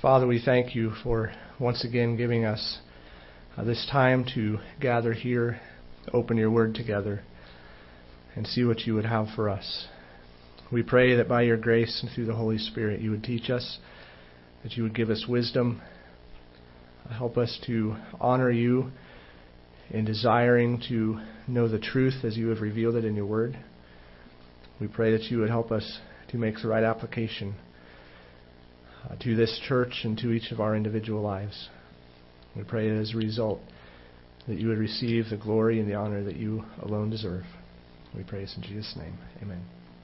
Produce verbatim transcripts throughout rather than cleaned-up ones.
Father, we thank you for once again giving us uh, this time to gather here, open your word together, and see what you would have for us. We pray that by your grace and through the Holy Spirit you would teach us, that you would give us wisdom, help us to honor you in desiring to know the truth as you have revealed it in your word. We pray that you would help us to make the right application uh, to this church and to each of our individual lives. We pray that as a result that you would receive the glory and the honor that you alone deserve. We pray this in Jesus' name. Amen.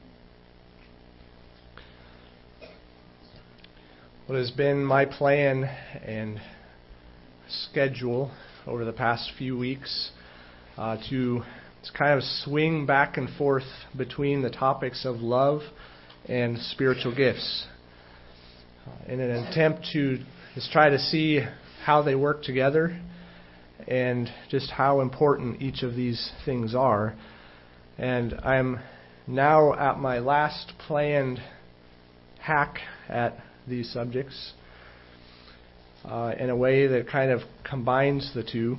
What has been my plan and schedule over the past few weeks uh, to, to kind of swing back and forth between the topics of love and spiritual gifts uh, in an attempt to just try to see how they work together and just how important each of these things are. And I'm now at my last planned hack at these subjects uh, in a way that kind of combines the two.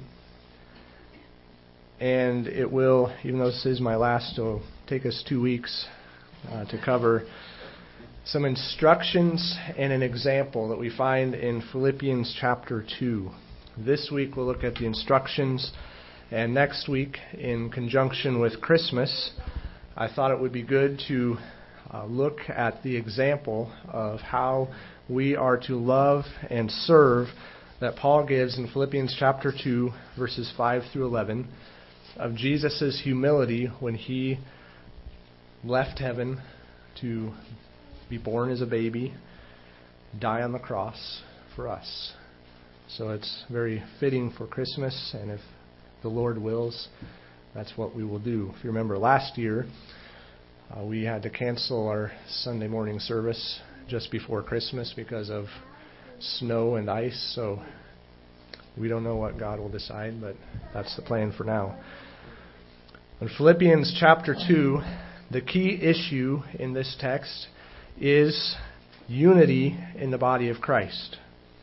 And it will, even though this is my last, it will take us two weeks uh, to cover some instructions and an example that we find in Philippians chapter two. This week we'll look at the instructions, and next week, in conjunction with Christmas, I thought it would be good to uh, look at the example of how we are to love and serve that Paul gives in Philippians chapter two, verses five through eleven, of Jesus' humility when he left heaven to be born as a baby, die on the cross for us. So it's very fitting for Christmas, and if the Lord wills, that's what we will do. If you remember last year, uh, we had to cancel our Sunday morning service just before Christmas because of snow and ice, so we don't know what God will decide, but that's the plan for now. In Philippians chapter two, the key issue in this text is unity in the body of Christ.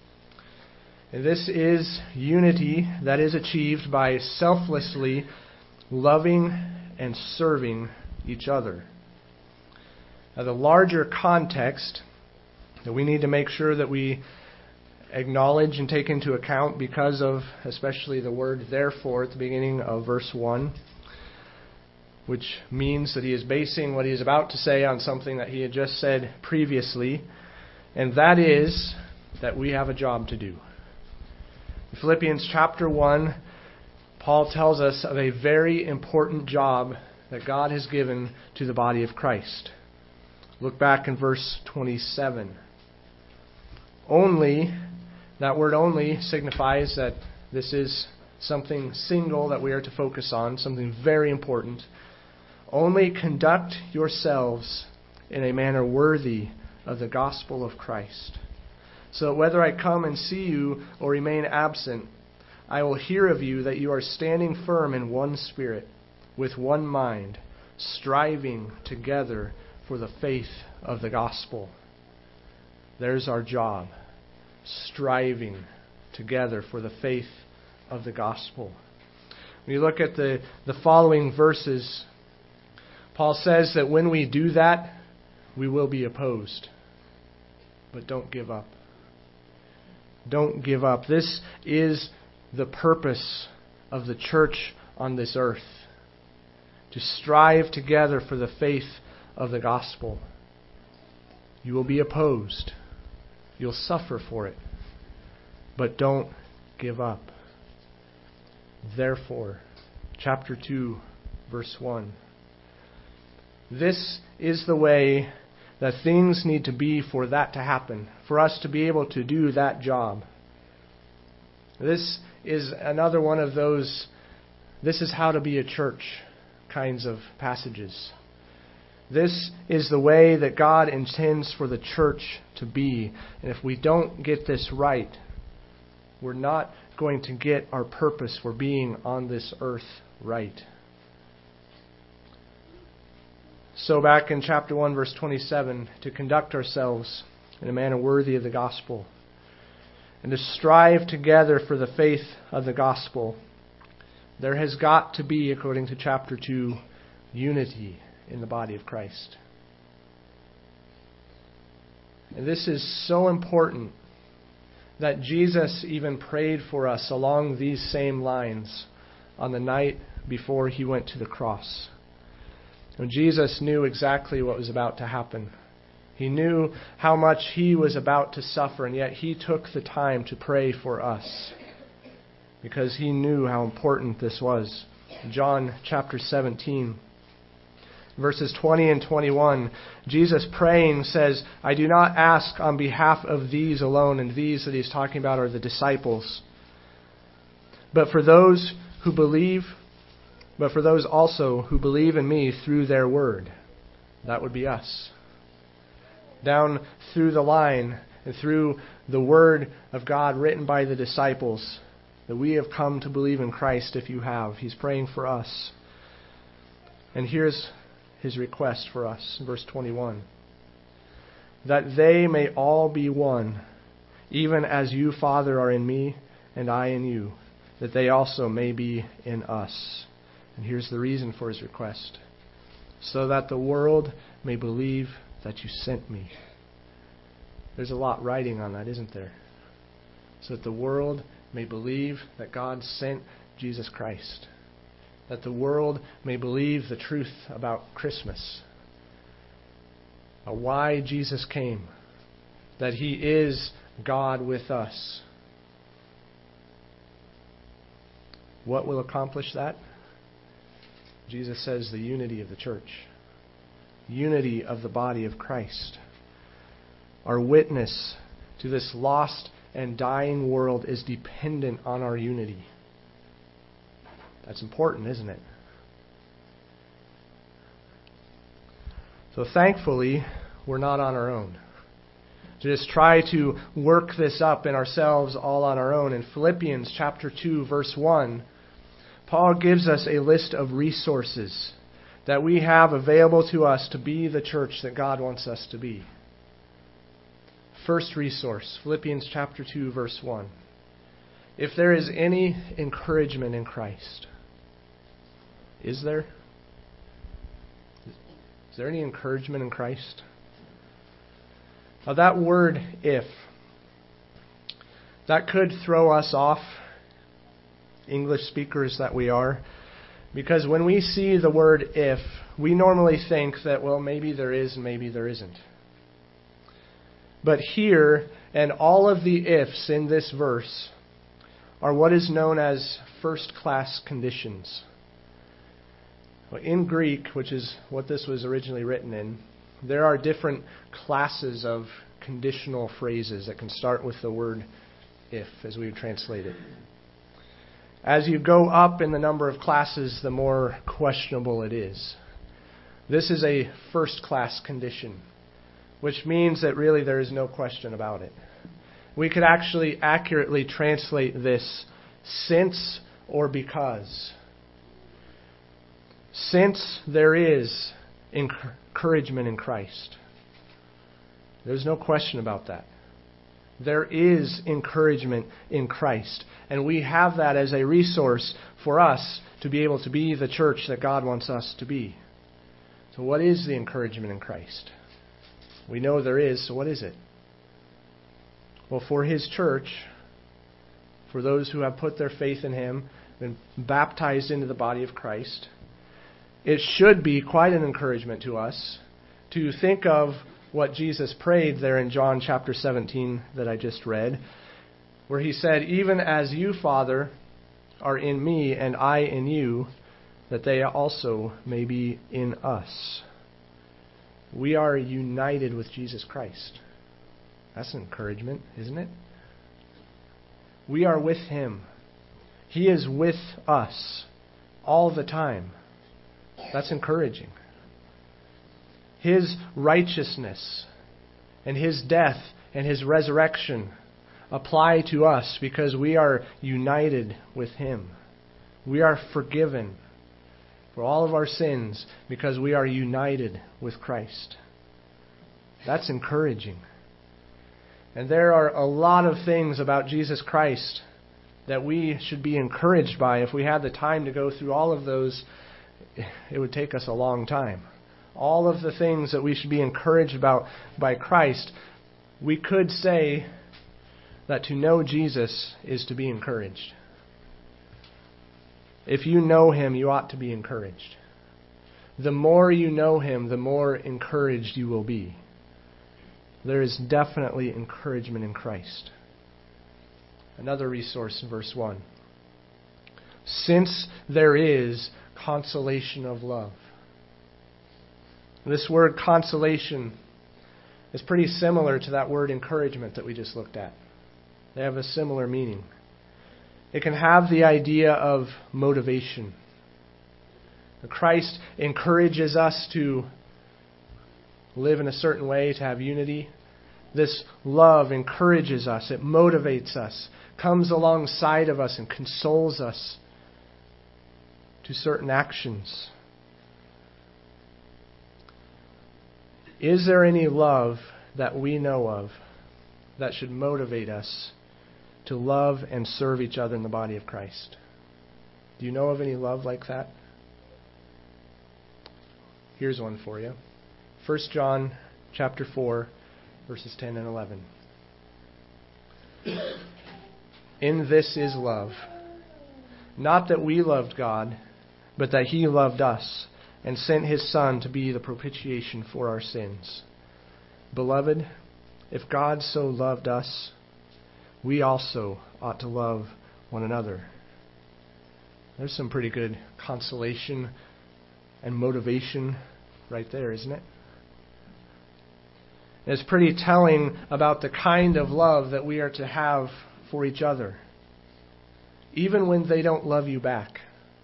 And this is unity that is achieved by selflessly loving and serving each other. Now, the larger context that we need to make sure that we acknowledge and take into account because of especially the word therefore at the beginning of verse one, which means that he is basing what he is about to say on something that he had just said previously, and that is that we have a job to do. In Philippians chapter one, Paul tells us of a very important job that God has given to the body of Christ. Look back in verse twenty-seven. Only, that word only signifies that this is something single that we are to focus on, something very important. Only conduct yourselves in a manner worthy of the gospel of Christ, so that whether I come and see you or remain absent, I will hear of you that you are standing firm in one spirit, with one mind, striving together for the faith of the gospel. There's our job, striving together for the faith of the gospel. When you look at the, the following verses, Paul says that when we do that, we will be opposed. But don't give up. Don't give up. This is the purpose of the church on this earth. To strive together for the faith of the gospel. You will be opposed. You'll suffer for it. But don't give up. Therefore, chapter two, verse one. This is the way that things need to be for that to happen, for us to be able to do that job. This is another one of those, this is how to be a church kinds of passages. This is the way that God intends for the church to be. And if we don't get this right, we're not going to get our purpose for being on this earth right. So back in chapter one, verse twenty-seven, to conduct ourselves in a manner worthy of the gospel. and to strive together for the faith of the gospel, there has got to be, according to chapter two, unity in the body of Christ. And this is so important that Jesus even prayed for us along these same lines on the night before he went to the cross. When Jesus knew exactly what was about to happen. He knew how much he was about to suffer, and yet he took the time to pray for us because he knew how important this was. John chapter seventeen, verses twenty and twenty-one, Jesus praying says, I do not ask on behalf of these alone, and these that he's talking about are the disciples, but for those who believe, but for those also who believe in me through their word. That would be us. Down through the line and through the word of God written by the disciples, that we have come to believe in Christ if you have. He's praying for us. And here's his request for us, verse twenty-one. That they may all be one, even as you, Father, are in me, and I in you, that they also may be in us. And here's the reason for his request. So that the world may believe that you sent me. There's a lot riding on that, isn't there? So that the world may believe that God sent Jesus Christ. That the world may believe the truth about Christmas. Why Jesus came. That he is God with us. What will accomplish that? Jesus says the unity of the church. Unity of the body of Christ. Our witness to this lost and dying world is dependent on our unity. That's important, isn't it? So thankfully, we're not on our own. To just try to work this up in ourselves all on our own. In Philippians chapter two, verse one, Paul gives us a list of resources that we have available to us to be the church that God wants us to be. First resource, Philippians chapter two, verse one. If there is any encouragement in Christ, is there? Is there any encouragement in Christ? Now that word, if, that could throw us off, English speakers that we are, because when we see the word if, we normally think that, well, maybe there is and maybe there isn't. But here, and all of the ifs in this verse, are what is known as first-class conditions. In Greek, which is what this was originally written in, there are different classes of conditional phrases that can start with the word if, as we would translate it. As you go up in the number of classes, the more questionable it is. This is a first-class condition, which means that really there is no question about it. We could actually accurately translate this since or because. Since there is encouragement in Christ. There's no question about that. There is encouragement in Christ. And we have that as a resource for us to be able to be the church that God wants us to be. So what is the encouragement in Christ? We know there is, so what is it? Well, for His church, for those who have put their faith in Him, been baptized into the body of Christ, it should be quite an encouragement to us to think of what Jesus prayed there in John chapter seventeen that I just read, where He said, even as you, Father, are in me and I in you, that they also may be in us. We are united with Jesus Christ. That's an encouragement, isn't it? We are with Him. He is with us all the time. That's encouraging. His righteousness and His death and His resurrection apply to us because we are united with Him. We are forgiven for all of our sins because we are united with Christ. That's encouraging. And there are a lot of things about Jesus Christ that we should be encouraged by. If we had the time to go through all of those, it would take us a long time. All of the things that we should be encouraged about by Christ, we could say that to know Jesus is to be encouraged. If you know Him, you ought to be encouraged. The more you know Him, the more encouraged you will be. There is definitely encouragement in Christ. Another resource in verse one. Since there is consolation of love. This word consolation is pretty similar to that word encouragement that we just looked at. They have a similar meaning. It can have the idea of motivation. Christ encourages us to live in a certain way, to have unity. This love encourages us, it motivates us, comes alongside of us and consoles us to certain actions. Is there any love that we know of that should motivate us to love and serve each other in the body of Christ? Do you know of any love like that? Here's one for you. First John chapter four, verses ten and eleven. In this is love, not that we loved God, but that He loved us and sent His Son to be the propitiation for our sins. Beloved, if God so loved us, we also ought to love one another. There's some pretty good consolation and motivation right there, isn't it? It's pretty telling about the kind of love that we are to have for each other, even when they don't love you back.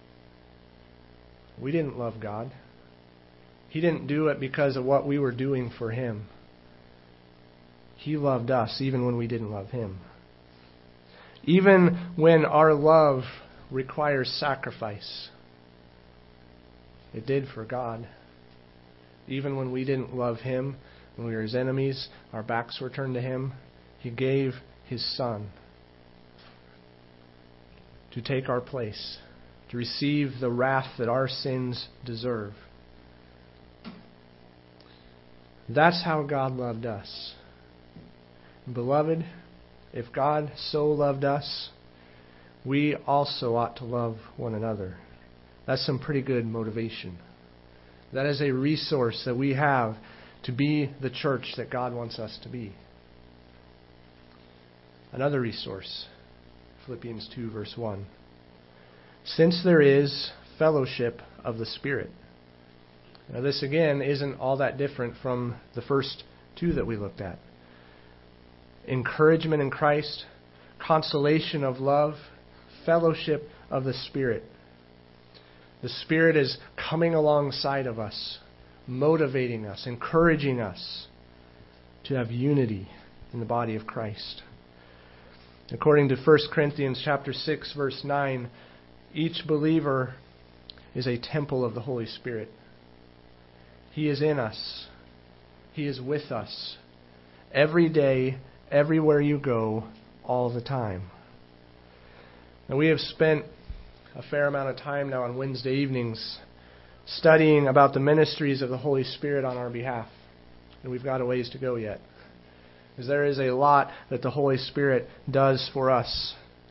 We didn't love God. He didn't do it because of what we were doing for Him. He loved us even when we didn't love Him. Even when our love requires sacrifice. It did for God. Even when we didn't love Him, when we were His enemies, our backs were turned to Him, He gave His Son to take our place, to receive the wrath that our sins deserve. That's how God loved us. Beloved, if God so loved us, we also ought to love one another. That's some pretty good motivation. That is a resource that we have to be the church that God wants us to be. Another resource, Philippians two, verse one. Since there is fellowship of the Spirit. Now this again isn't all that different from the first two that we looked at. Encouragement in Christ, consolation of love, fellowship of the Spirit. The Spirit is coming alongside of us, motivating us, encouraging us to have unity in the body of Christ. According to First Corinthians chapter six, verse nine, each believer is a temple of the Holy Spirit. He is in us. He is with us every day, everywhere you go, all the time. And we have spent a fair amount of time now on Wednesday evenings studying about the ministries of the Holy Spirit on our behalf. And we've got a ways to go yet. Because there is a lot that the Holy Spirit does for us.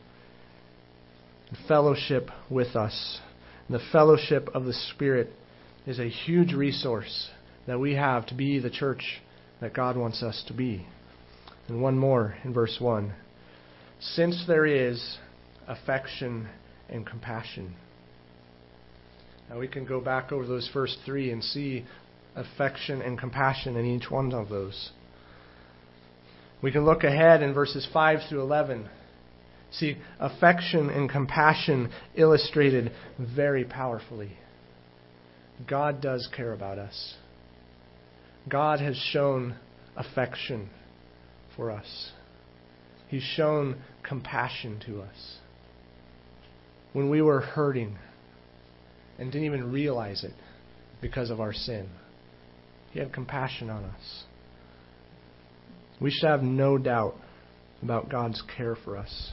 Fellowship with us. And the fellowship of the Spirit is a huge resource that we have to be the church that God wants us to be. And one more in verse one. Since there is affection and compassion. Now we can go back over those first three and see affection and compassion in each one of those. We can look ahead in verses five through eleven. See affection and compassion illustrated very powerfully. God does care about us. God has shown affection for us. He's shown compassion to us. When we were hurting and didn't even realize it because of our sin, He had compassion on us. We should have no doubt about God's care for us.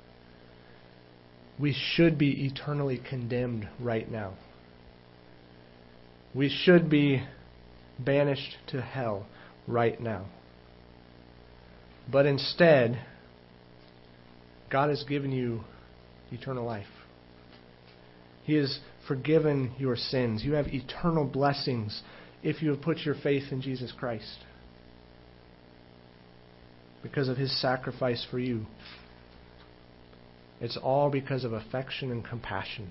We should be eternally condemned right now. We should be banished to hell right now. But instead, God has given you eternal life. He has forgiven your sins. You have eternal blessings if you have put your faith in Jesus Christ because of His sacrifice for you. It's all because of affection and compassion.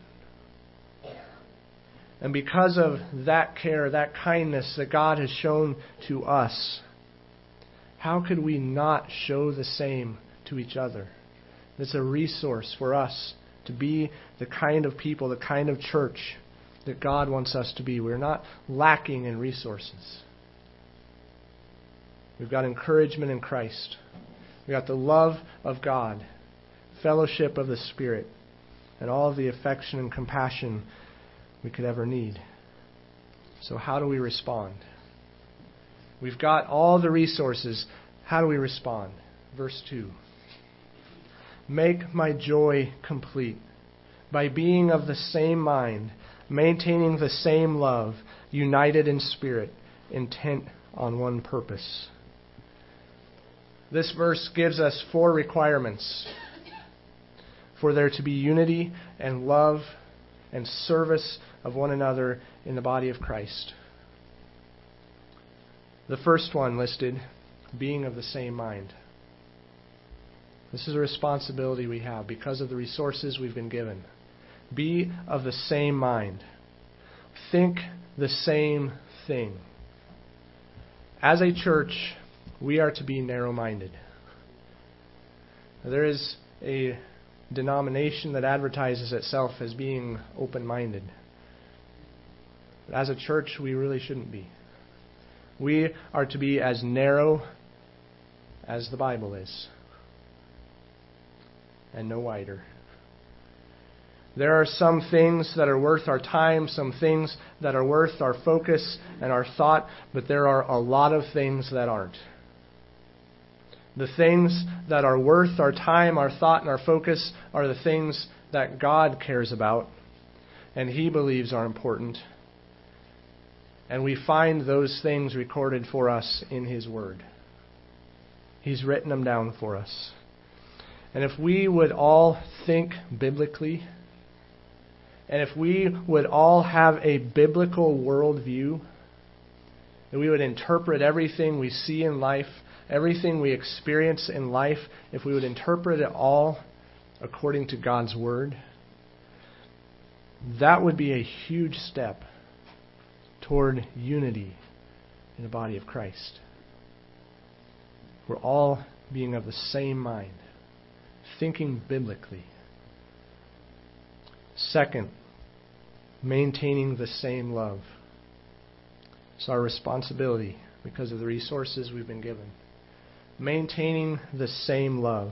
And because of that care, that kindness that God has shown to us, how could we not show the same to each other? It's a resource for us to be the kind of people, the kind of church that God wants us to be. We're not lacking in resources. We've got encouragement in Christ. We've got the love of God, fellowship of the Spirit, and all of the affection and compassion we could ever need. So how do we respond? We've got all the resources. How do we respond? Verse two. Make my joy complete by being of the same mind, maintaining the same love, united in spirit, intent on one purpose. This verse gives us four requirements for there to be unity and love and service of one another in the body of Christ. The first one listed, being of the same mind. This is a responsibility we have because of the resources we've been given. Be of the same mind. Think the same thing. As a church, we are to be narrow-minded. There is a denomination that advertises itself as being open-minded. But as a church, we really shouldn't be. We are to be as narrow as the Bible is, and no wider. There are some things that are worth our time, some things that are worth our focus and our thought, but there are a lot of things that aren't. The things that are worth our time, our thought, and our focus are the things that God cares about and He believes are important. And we find those things recorded for us in His Word. He's written them down for us. And if we would all think biblically, and if we would all have a biblical worldview, that we would interpret everything we see in life, everything we experience in life, if we would interpret it all according to God's Word, that would be a huge step toward unity in the body of Christ. We're all being of the same mind, thinking biblically. Second, maintaining the same love. It's our responsibility because of the resources we've been given. Maintaining the same love.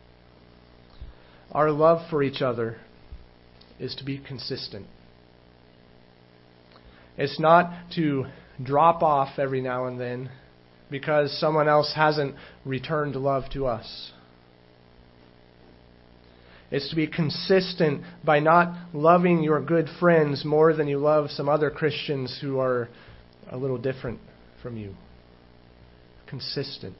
Our love for each other is to be consistent. It's not to drop off every now and then because someone else hasn't returned love to us. It's to be consistent by not loving your good friends more than you love some other Christians who are a little different from you. Consistent.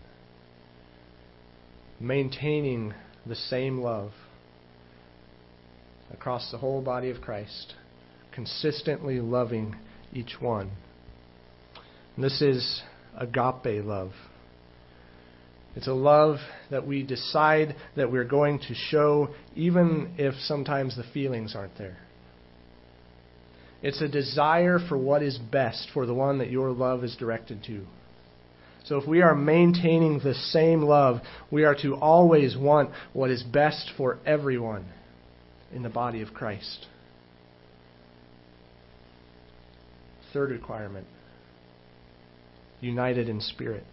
Maintaining the same love across the whole body of Christ. Consistently loving each one. And this is agape love. It's a love that we decide that we're going to show even if sometimes the feelings aren't there. It's a desire for what is best for the one that your love is directed to. So if we are maintaining the same love, we are to always want what is best for everyone in the body of Christ. Third requirement, united in spirit.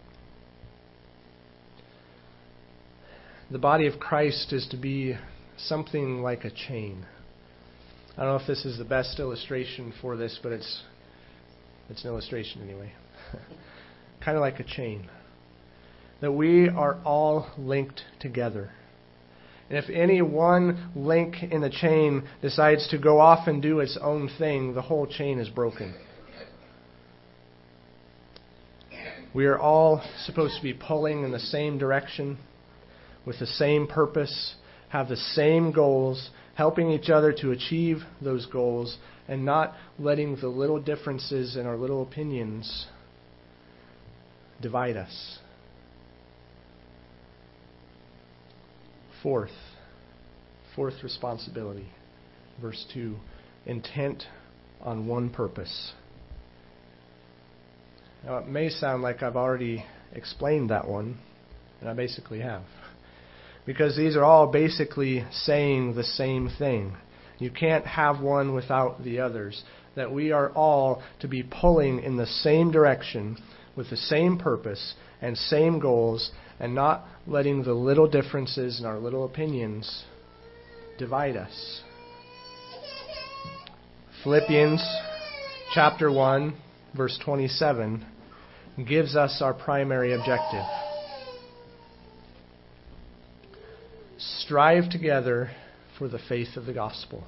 The body of Christ is to be something like a chain. I don't know if this is the best illustration for this, but it's it's an illustration anyway. Kind of like a chain. that we are all linked together. And if any one link in the chain decides to go off and do its own thing, the whole chain is broken. We are all supposed to be pulling in the same direction, with the same purpose, have the same goals, helping each other to achieve those goals, and not letting the little differences in our little opinions divide us. Fourth, fourth responsibility, verse two, intent on one purpose. Now, it may sound like I've already explained that one, and I basically have. Because these are all basically saying the same thing. You can't have one without the others. That we are all to be pulling in the same direction, with the same purpose and same goals, and not letting the little differences in our little opinions divide us. Philippians chapter one, verse twenty-seven, gives us our primary objective. Strive together for the faith of the gospel.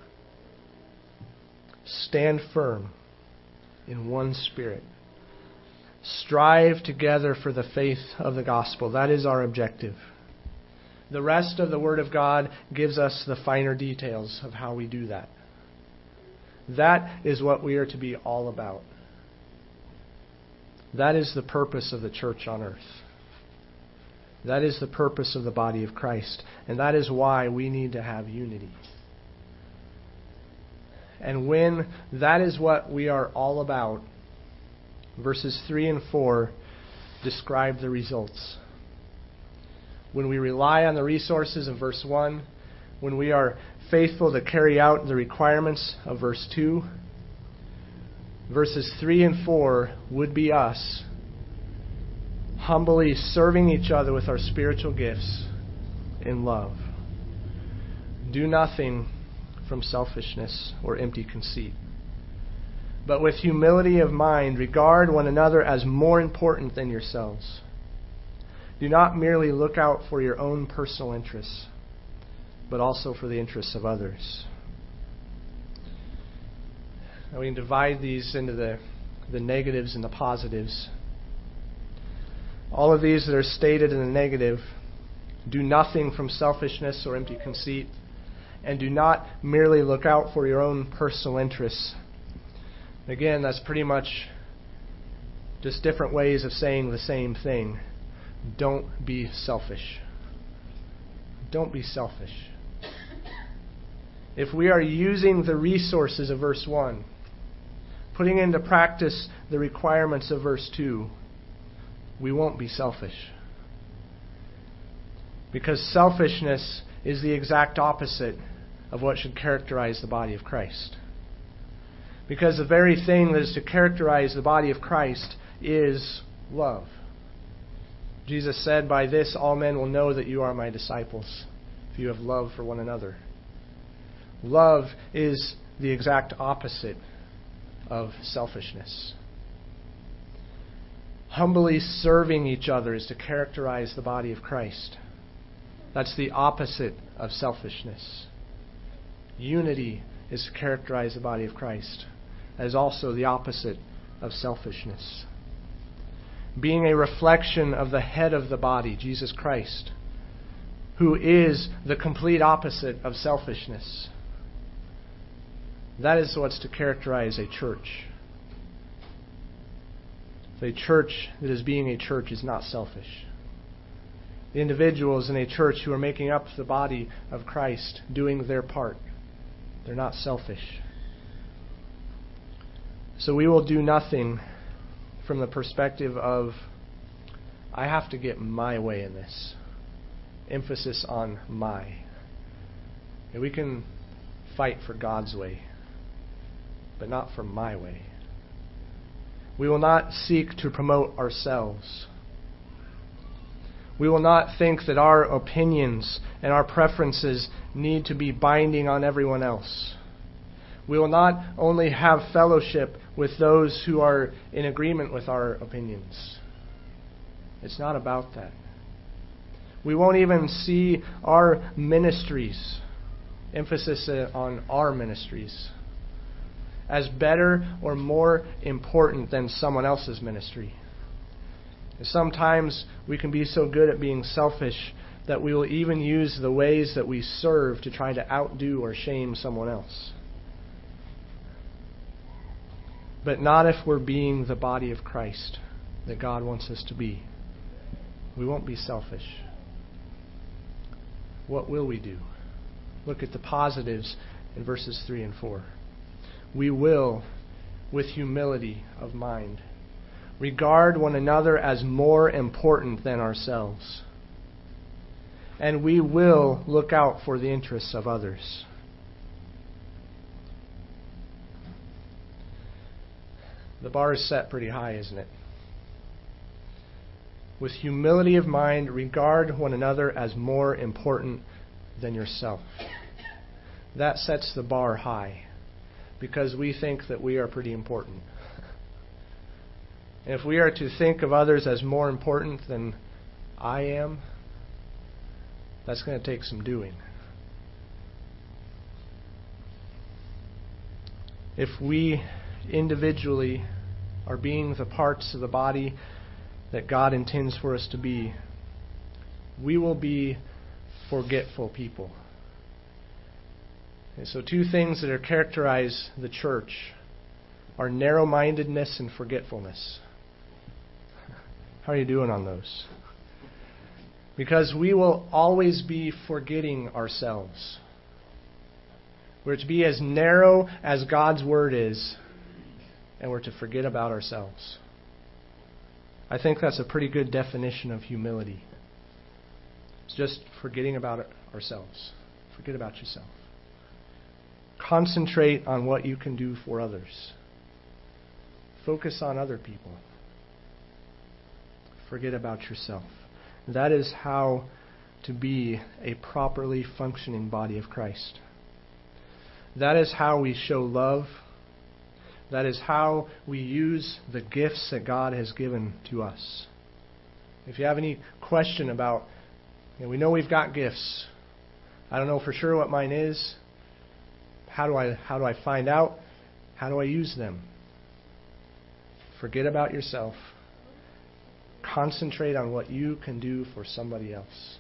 Stand firm in one spirit. Strive together for the faith of the gospel. That is our objective. The rest of the Word of God gives us the finer details of how we do that. That is what we are to be all about. That is the purpose of the church on earth. That is the purpose of the body of Christ. And that is why we need to have unity. And when that is what we are all about, verses three and four describe the results. When we rely on the resources of verse one, when we are faithful to carry out the requirements of verse two, verses three and four would be us humbly serving each other with our spiritual gifts in love. Do nothing from selfishness or empty conceit, but with humility of mind regard one another as more important than yourselves. Do not merely look out for your own personal interests, but also for the interests of others. Now we can divide these into the, the negatives and the positives. All of these that are stated in the negative, do nothing from selfishness or empty conceit, and do not merely look out for your own personal interests. Again, that's pretty much just different ways of saying the same thing. Don't be selfish. Don't be selfish. If we are using the resources of verse one, putting into practice the requirements of verse two, we won't be selfish. Because selfishness is the exact opposite of what should characterize the body of Christ. Because the very thing that is to characterize the body of Christ is love. Jesus said, "By this all men will know that you are my disciples, if you have love for one another." Love is the exact opposite of selfishness. Humbly serving each other is to characterize the body of Christ. That's the opposite of selfishness. Unity is to characterize the body of Christ. That is also the opposite of selfishness. Being a reflection of the head of the body, Jesus Christ, who is the complete opposite of selfishness. That is what's to characterize a church. A church that is being a church is not selfish. The individuals in a church who are making up the body of Christ, doing their part, they're not selfish. So we will do nothing from the perspective of, I have to get my way in this. Emphasis on my. And we can fight for God's way, but not for my way. We will not seek to promote ourselves. We will not think that our opinions and our preferences need to be binding on everyone else. We will not only have fellowship with those who are in agreement with our opinions. It's not about that. We won't even see our ministries, emphasis on our ministries, as better or more important than someone else's ministry. Sometimes we can be so good at being selfish that we will even use the ways that we serve to try to outdo or shame someone else. But not if we're being the body of Christ that God wants us to be. We won't be selfish. What will we do? Look at the positives in verses three and four. We will, with humility of mind, regard one another as more important than ourselves. And we will look out for the interests of others. The bar is set pretty high, isn't it? With humility of mind, regard one another as more important than yourself. That sets the bar high because we think that we are pretty important. And if we are to think of others as more important than I am, that's going to take some doing. If we individually are being the parts of the body that God intends for us to be, we will be forgetful people. And so two things that are characterize the church are narrow-mindedness and forgetfulness. How are you doing on those? Because we will always be forgetting ourselves. We're to be as narrow as God's Word is, and we're to forget about ourselves. I think that's a pretty good definition of humility. It's just forgetting about ourselves. Forget about yourself. Concentrate on what you can do for others. Focus on other people. Forget about yourself. That is how to be a properly functioning body of Christ. That is how we show love. That is how we use the gifts that God has given to us. If you have any question about, you know, we know we've got gifts. I don't know for sure what mine is. How do I how do I find out? How do I use them? Forget about yourself. Concentrate on what you can do for somebody else.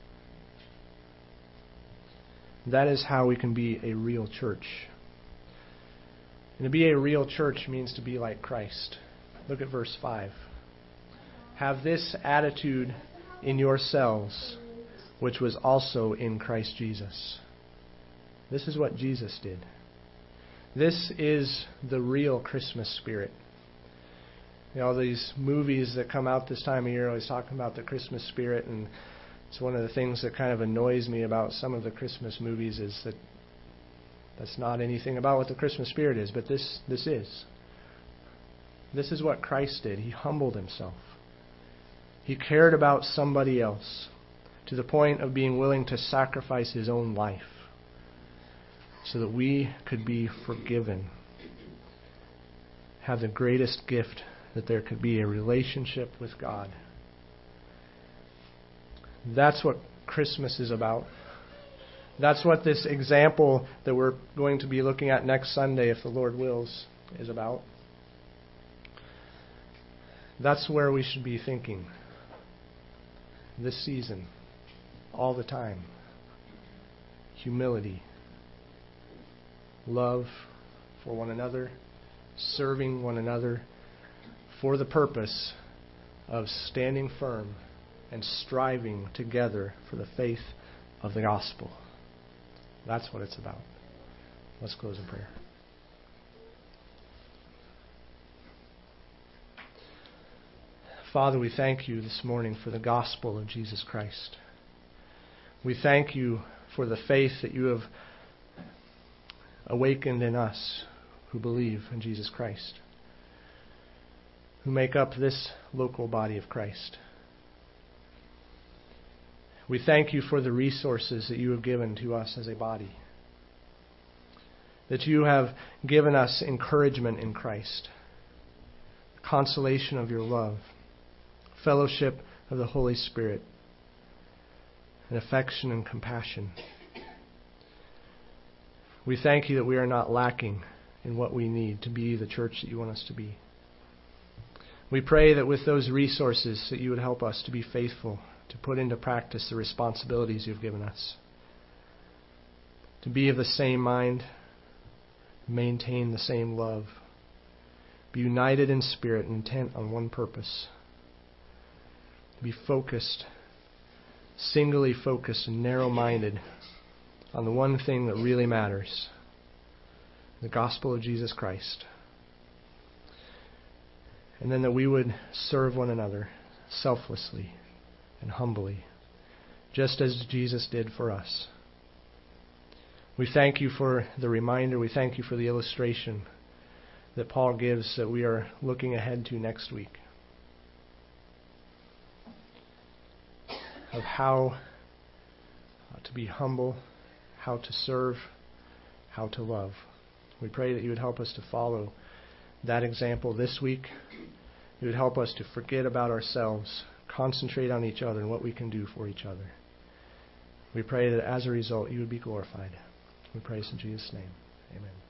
That is how we can be a real church. And to be a real church means to be like Christ. Look at verse five. Have this attitude in yourselves, which was also in Christ Jesus. This is what Jesus did. This is the real Christmas spirit. You know, these movies that come out this time of year always talking about the Christmas spirit, and it's one of the things that kind of annoys me about some of the Christmas movies is that that's not anything about what the Christmas spirit is, but this this is. This is what Christ did. He humbled himself. He cared about somebody else to the point of being willing to sacrifice his own life so that we could be forgiven. Have the greatest gift that there could be, a relationship with God. That's what Christmas is about. That's what this example that we're going to be looking at next Sunday, if the Lord wills, is about. That's where we should be thinking this season, all the time. Humility, love for one another, serving one another for the purpose of standing firm and striving together for the faith of the gospel. That's what it's about. Let's close in prayer. Father, we thank you this morning for the gospel of Jesus Christ. We thank you for the faith that you have awakened in us who believe in Jesus Christ, who make up this local body of Christ. We thank you for the resources that you have given to us as a body, that you have given us encouragement in Christ, consolation of your love, fellowship of the Holy Spirit, and affection and compassion. We thank you that we are not lacking in what we need to be the church that you want us to be. We pray that with those resources that you would help us to be faithful, to put into practice the responsibilities you've given us, to be of the same mind, maintain the same love, be united in spirit and intent on one purpose, be focused, singly focused and narrow-minded on the one thing that really matters, the gospel of Jesus Christ. And then that we would serve one another selflessly and humbly, just as Jesus did for us. We thank you for the reminder. We thank you for the illustration that Paul gives that we are looking ahead to next week, of how to be humble, how to serve, how to love. We pray that you would help us to follow that example this week. You would help us to forget about ourselves, concentrate on each other and what we can do for each other. We pray that as a result you would be glorified. We pray this in Jesus' name. Amen.